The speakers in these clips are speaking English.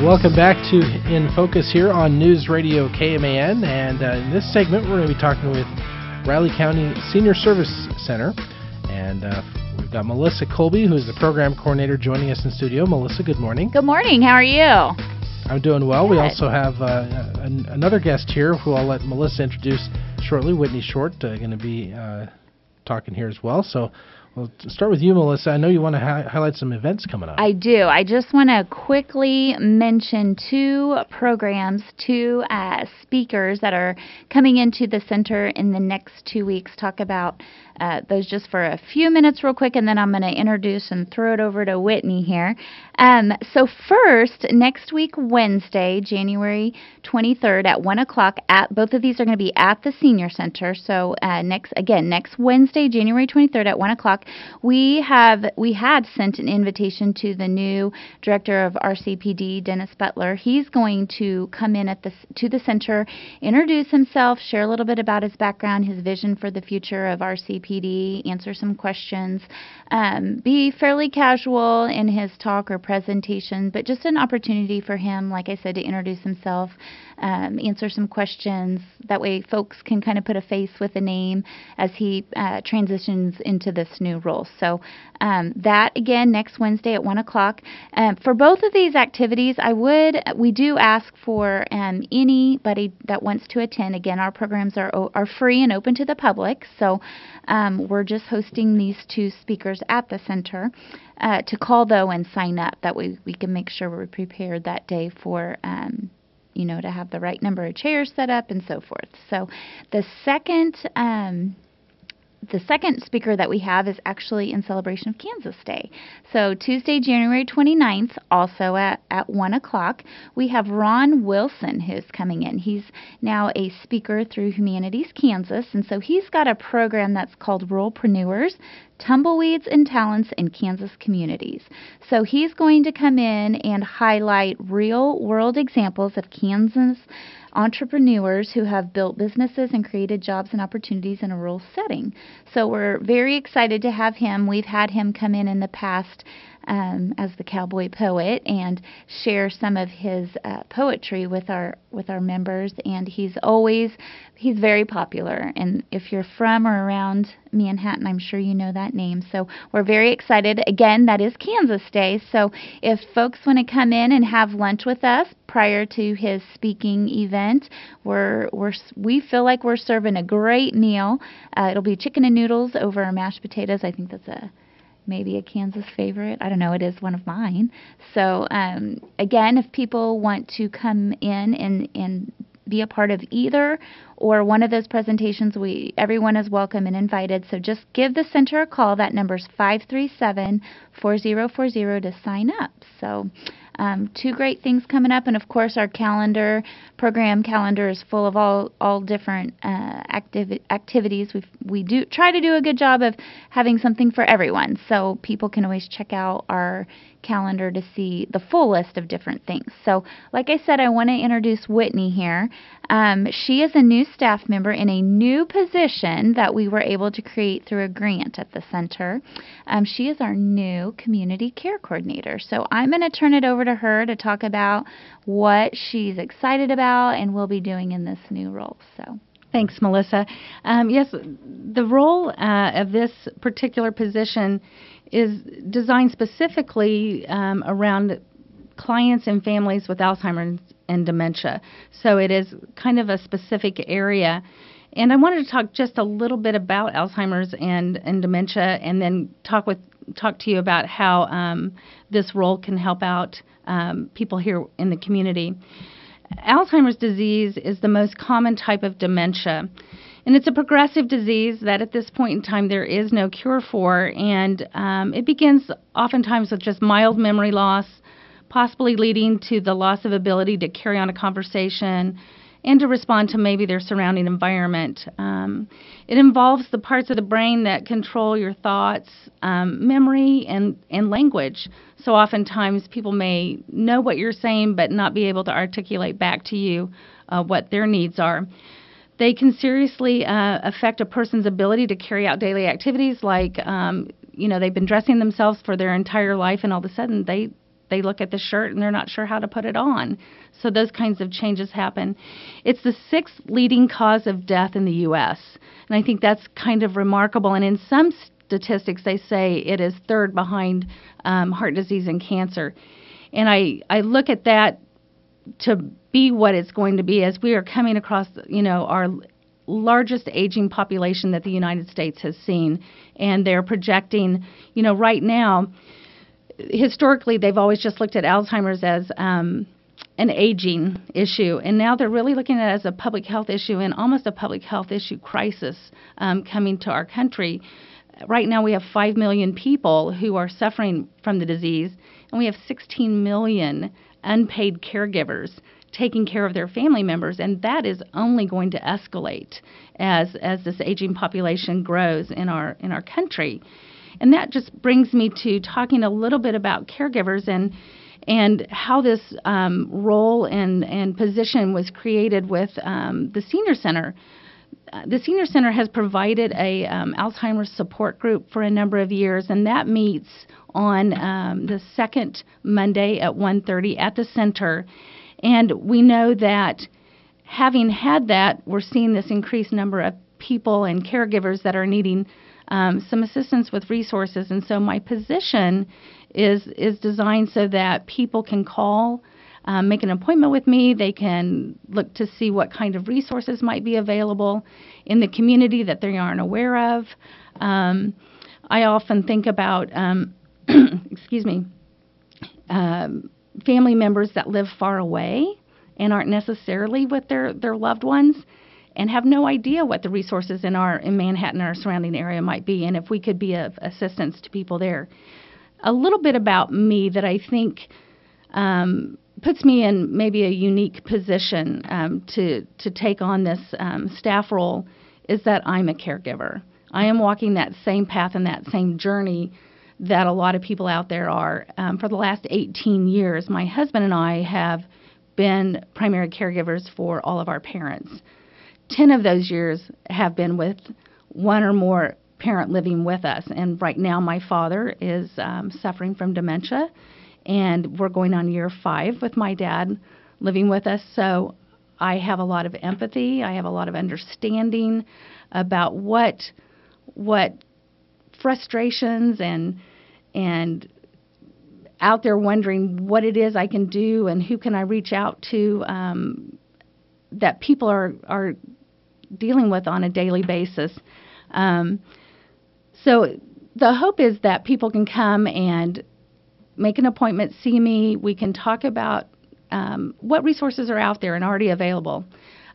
Welcome back to In Focus here on News Radio KMAN, and in this segment we're going to be talking with Riley County Senior Service Center, and we've got Melissa Colby, who is the program coordinator, joining us in studio. Melissa, good morning. Good morning. How are you? I'm doing well. Good. We also have another guest here who I'll let Melissa introduce shortly, Whitney Short, going to be talking here as well. So we'll start with you, Melissa. I know you want to highlight some events coming up. I do. I just want to quickly mention two programs, two speakers that are coming into the center in the next 2 weeks. Talk about those just for a few minutes real quick, and then I'm going to introduce and throw it over to Whitney here. So first, next week, Wednesday, January 23rd at 1 o'clock, both of these are going to be at the Senior Center. So next Wednesday, January 23rd at 1 o'clock, we had sent an invitation to the new director of RCPD, Dennis Butler. He's going to come in to the center, introduce himself, share a little bit about his background, his vision for the future of RCPD, answer some questions, be fairly casual in his talk or presentation, but just an opportunity for him, like I said, to introduce himself, answer some questions. That way folks can kind of put a face with a name as he transitions into this new role. So that, again, next Wednesday at 1 o'clock. For both of these activities, we do ask for anybody that wants to attend. Again, our programs are free and open to the public, so we're just hosting these two speakers at the center. To call, though, and sign up. That way we can make sure we're prepared that day for to have the right number of chairs set up and so forth. So the second speaker that we have is actually in celebration of Kansas Day. So Tuesday, January 29th, also at 1 o'clock, we have Ron Wilson who's coming in. He's now a speaker through Humanities Kansas, and so he's got a program that's called Ruralpreneurs, Tumbleweeds and Talents in Kansas Communities. So he's going to come in and highlight real-world examples of Kansas entrepreneurs who have built businesses and created jobs and opportunities in a rural setting. So we're very excited to have him. We've had him come in the past as the cowboy poet and share some of his poetry with our members, and he's very popular. And if you're from or around Manhattan, I'm sure you know that name. So we're very excited. Again, that is Kansas Day. So if folks want to come in and have lunch with us prior to his speaking event, we feel like we're serving a great meal. It'll be chicken and noodles over mashed potatoes. I think that's maybe a Kansas favorite. I don't know. It is one of mine. So again, if people want to come in and be a part of either or one of those presentations, everyone is welcome and invited. So just give the center a call. That number's 537-4040 to sign up. So two great things coming up, and of course our program calendar is full of all different activities. We do try to do a good job of having something for everyone, so people can always check out our calendar to see the full list of different things. So like I said, I want to introduce Whitney here. She is a new staff member in a new position that we were able to create through a grant at the center. She is our new community care coordinator. So I'm going to turn it over to her to talk about what she's excited about and will be doing in this new role. So. Thanks, Melissa. Yes, the role of this particular position is designed specifically around clients and families with Alzheimer's and dementia. So it is kind of a specific area. And I wanted to talk just a little bit about Alzheimer's and dementia, and then talk to you about how this role can help out people here in the community. Alzheimer's disease is the most common type of dementia, and it's a progressive disease that at this point in time there is no cure for, and it begins oftentimes with just mild memory loss, possibly leading to the loss of ability to carry on a conversation and to respond to maybe their surrounding environment. It involves the parts of the brain that control your thoughts, memory, and language. So oftentimes people may know what you're saying but not be able to articulate back to you what their needs are. They can seriously affect a person's ability to carry out daily activities like, they've been dressing themselves for their entire life, and all of a sudden they They look at the shirt and they're not sure how to put it on. So those kinds of changes happen. It's the 6th leading cause of death in the U.S., and I think that's kind of remarkable. And in some statistics, they say it is 3rd behind heart disease and cancer. And I look at that to be what it's going to be as we are coming across, our largest aging population that the United States has seen. And they're projecting, right now, historically, they've always just looked at Alzheimer's as an aging issue. And now they're really looking at it as a public health issue and almost a public health issue crisis coming to our country. Right now, we have 5 million people who are suffering from the disease, and we have 16 million unpaid caregivers taking care of their family members, and that is only going to escalate as this aging population grows in our country. And that just brings me to talking a little bit about caregivers and how this role and position was created with the Senior Center. The Senior Center has provided a Alzheimer's support group for a number of years, and that meets on the second Monday at 1:30 at the center. And we know that having had that, we're seeing this increased number of people and caregivers that are needing some assistance with resources. And so my position is designed so that people can call, make an appointment with me. They can look to see what kind of resources might be available in the community that they aren't aware of. I often think about, family members that live far away and aren't necessarily with their loved ones and have no idea what the resources in Manhattan or our surrounding area might be, and if we could be of assistance to people there. A little bit about me that I think puts me in maybe a unique position to take on this staff role is that I'm a caregiver. I am walking that same path and that same journey that a lot of people out there are. For the last 18 years, my husband and I have been primary caregivers for all of our parents. 10 of those years have been with one or more parent living with us. And right now my father is suffering from dementia, and we're going on year 5 with my dad living with us. So I have a lot of empathy. I have a lot of understanding about what frustrations and out there wondering what it is I can do and who can I reach out to that people are dealing with on a daily basis. So the hope is that people can come and make an appointment, see me. We can talk about what resources are out there and already available.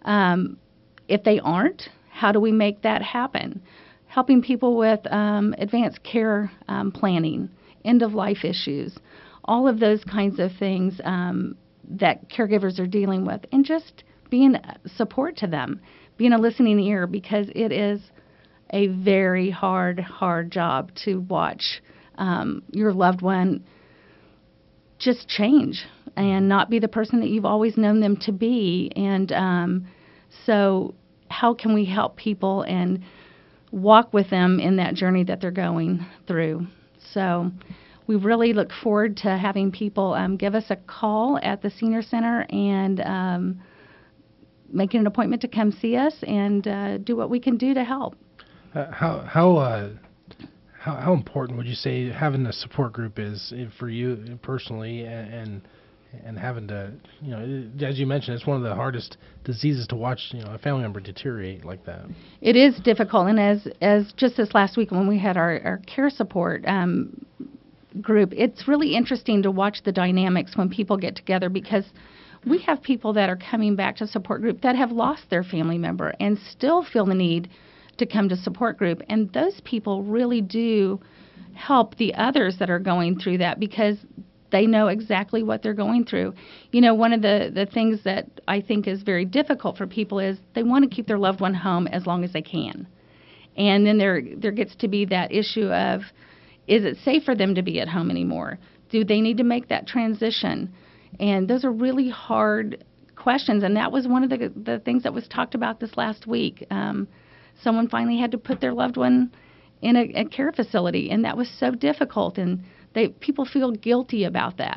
If they aren't, how do we make that happen? Helping people with advanced care planning, end-of-life issues, all of those kinds of things that caregivers are dealing with, and just being support to them, being a listening ear, because it is a very hard job to watch your loved one just change and not be the person that you've always known them to be. And so how can we help people and walk with them in that journey that they're going through? So we really look forward to having people give us a call at the Senior Center and making an appointment to come see us and do what we can do to help. How important would you say having a support group is for you personally, and having to, as you mentioned, it's one of the hardest diseases to watch, a family member deteriorate like that. It is difficult, and as just this last week when we had our care support group, it's really interesting to watch the dynamics when people get together, because we have people that are coming back to support group that have lost their family member and still feel the need to come to support group, and those people really do help the others that are going through that, because they know exactly what they're going through. One of the things that I think is very difficult for people is they want to keep their loved one home as long as they can. And then there gets to be that issue of, is it safe for them to be at home anymore? Do they need to make that transition? And those are really hard questions, and that was one of the things that was talked about this last week. Someone finally had to put their loved one in a care facility, and that was so difficult, and people feel guilty about that.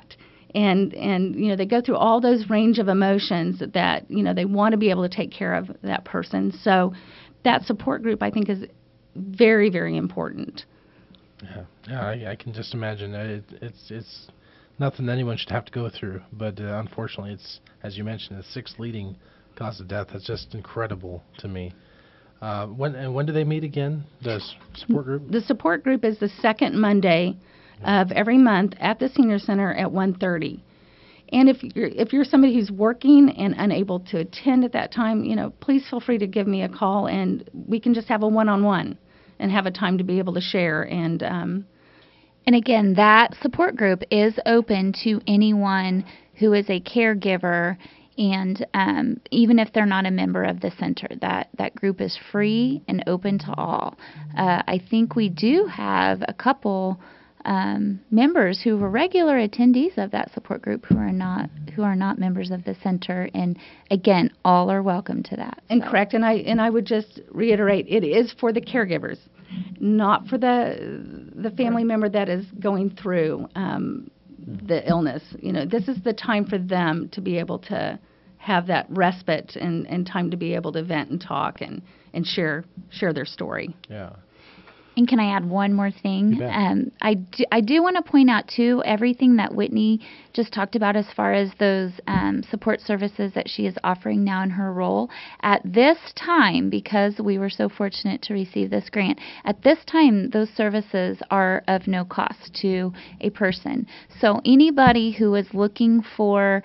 and they go through all those range of emotions that they want to be able to take care of that person. So that support group, I think, is very, very important. I can just imagine. It's nothing anyone should have to go through, but unfortunately, it's, as you mentioned, the sixth leading cause of death. That's just incredible to me. When do they meet again, the support group? The support group is the second Monday of every month at the Senior Center at 1:30. And if you're somebody who's working and unable to attend at that time, please feel free to give me a call, and we can just have a one-on-one and have a time to be able to share. And again, that support group is open to anyone who is a caregiver, and even if they're not a member of the center, that group is free and open to all. I think we do have a couple members who were regular attendees of that support group who are not members of the center, and again, all are welcome to that. And correct, and I would just reiterate, it is for the caregivers, not for the family member that is going through the illness. This is the time for them to be able to have that respite and time to be able to vent and talk and share their story. Yeah. And can I add one more thing? You bet. I do want to point out, too, everything that Whitney just talked about as far as those support services that she is offering now in her role. At this time, because we were so fortunate to receive this grant, at this time, those services are of no cost to a person. So anybody who is looking for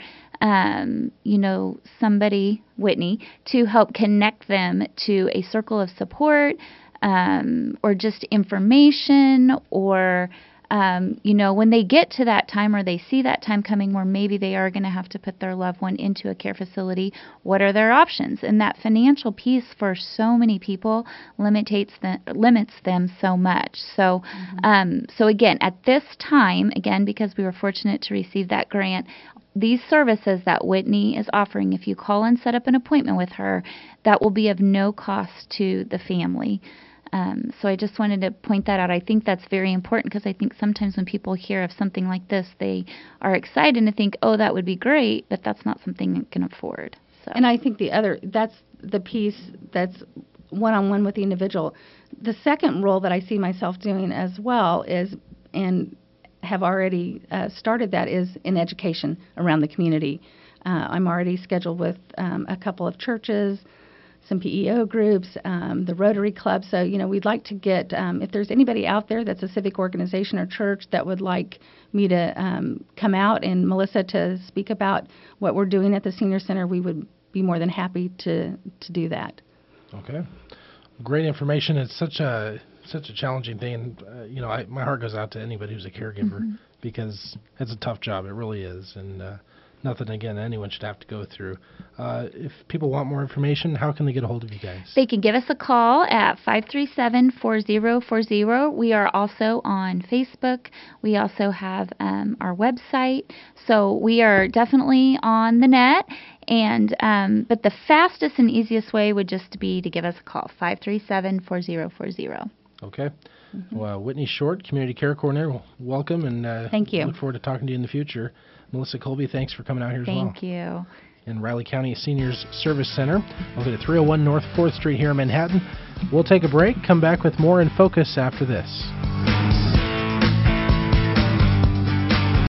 somebody, Whitney, to help connect them to a circle of support, or just information, or, when they get to that time or they see that time coming where maybe they are going to have to put their loved one into a care facility, what are their options? And that financial piece for so many people limits them so much. So, so again, at this time, because we were fortunate to receive that grant, these services that Whitney is offering, if you call and set up an appointment with her, that will be of no cost to the family. So I just wanted to point that out. I think that's very important, because I think sometimes when people hear of something like this, they are excited and think, oh, that would be great, but that's not something they can afford. So. And I think that's the piece that's one-on-one with the individual. The second role that I see myself doing as well is, and have already started that, is in education around the community. I'm already scheduled with a couple of churches, some PEO groups, the Rotary Club. So, we'd like to get, if there's anybody out there that's a civic organization or church that would like me to come out and Melissa to speak about what we're doing at the Senior Center, we would be more than happy to do that. Okay. Great information. It's such a challenging thing. And, my heart goes out to anybody who's a caregiver, because it's a tough job. It really is. And nothing, again, anyone should have to go through. If people want more information, how can they get a hold of you guys? They can give us a call at 537-4040. We are also on Facebook. We also have our website. So we are definitely on the net. And but the fastest and easiest way would just be to give us a call, 537-4040. Okay. Well, Whitney Short, Community Care Coordinator, welcome, and thank you. Look forward to talking to you in the future. Melissa Colby, thanks for coming out here as well. Thank you. In Riley County Seniors Service Center, located at 301 North 4th Street here in Manhattan. We'll take a break, come back with more In Focus after this.